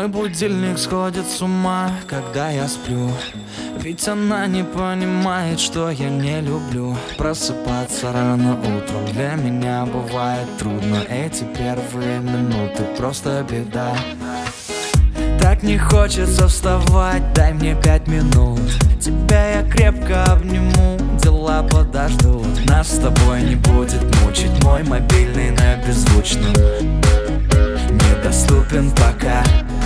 Мой будильник сходит с ума, когда я сплю. Ведь она не понимает, что я не люблю просыпаться рано утром. Для меня бывает трудно, эти первые минуты просто беда. Так не хочется вставать, дай мне 5 минут. Тебя я крепко обниму, дела подождут. Нас с тобой не будет мучить мой мобильный на беззвучном. Недоступен пока.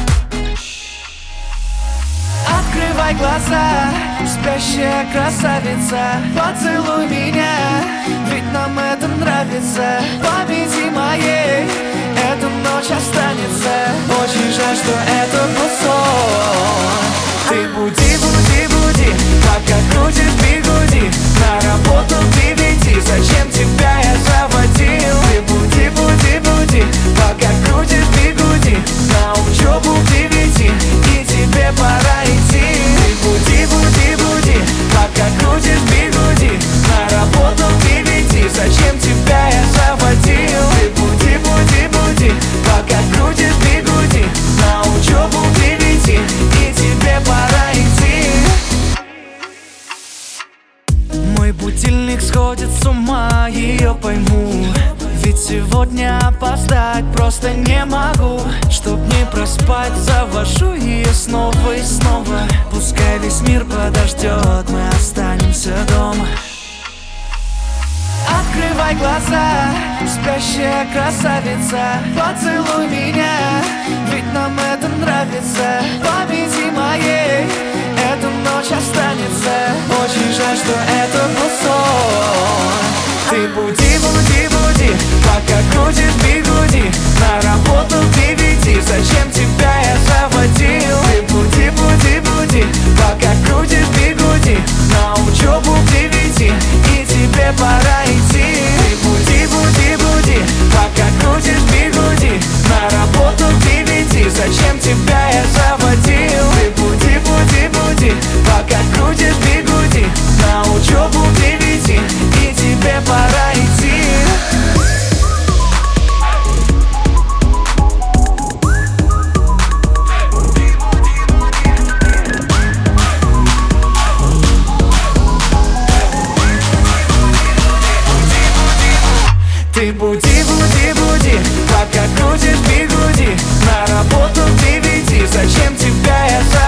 Открывай глаза, спящая красавица, поцелуй меня, ведь нам это нравится. Победи моей, эта ночь останется. Очень жаль, что это был сон. Ты буди, буди, буди, пока крутишь бигуди. На работу к 9, зачем тебя я заводил? Ты буди, буди, буди, пока крутишь бигуди. На учебу к 9, и тебе пора идти. Ты буди, буди, буди, пока крутишь бигуди. На работу к 9, зачем тебя я заводил? Ты буди, буди, буди, пока крутишь бигуди. На учебу к 9, и тебе пора идти. Мой будильник сходит с ума, ее пойму. Ведь сегодня опоздать просто не могу. Чтоб не проспать, завожу ее снова и снова. Пускай весь мир подождет, мы останемся дома. Открывай глаза, спящая красавица, поцелуй меня, ведь нам это нравится. Победи моей, эта ночь останется. Очень жаль, что это был сон. Ты буди, буди, буди, пока крутишь бигуди. На работу к 9, зачем тебя я заводил? Ты буди, буди, буди, пока крутишь бигуди. На учебу к 9, и тебе пора идти. Ты буди, буди, буди, пока крутишь бигуди. На работу к 9, зачем тебя я заводил? Ты буди, буди, буди, пока крутишь бигуди. На учебу к 9, и тебе пора идти. Ты буди, буди, буди, пока крутишь бигуди. На работу к 9, зачем тебя я заводил?